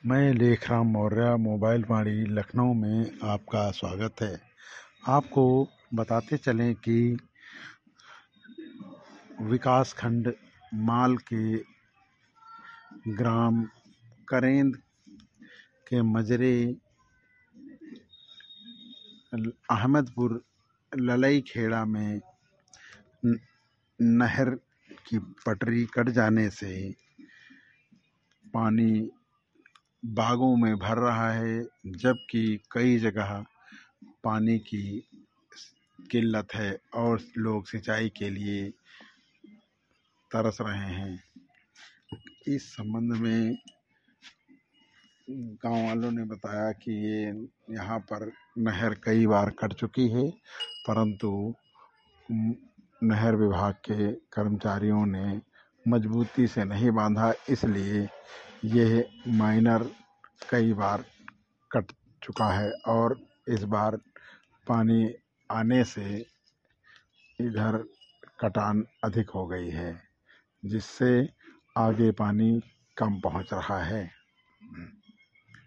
मैं लेखराम मौर्य मोबाइल वाणी लखनऊ में आपका स्वागत है। आपको बताते चलें कि विकासखंड माल के ग्राम करेंद के मजरे अहमदपुर ललई खेड़ा में नहर की पटरी कट जाने से पानी बागों में भर रहा है, जबकि कई जगह पानी की किल्लत है और लोग सिंचाई के लिए तरस रहे हैं। इस संबंध में गांव वालों ने बताया कि यहाँ पर नहर कई बार कट चुकी है, परंतु नहर विभाग के कर्मचारियों ने मजबूती से नहीं बांधा, इसलिए यह माइनर कई बार कट चुका है और इस बार पानी आने से इधर कटान अधिक हो गई है, जिससे आगे पानी कम पहुंच रहा है।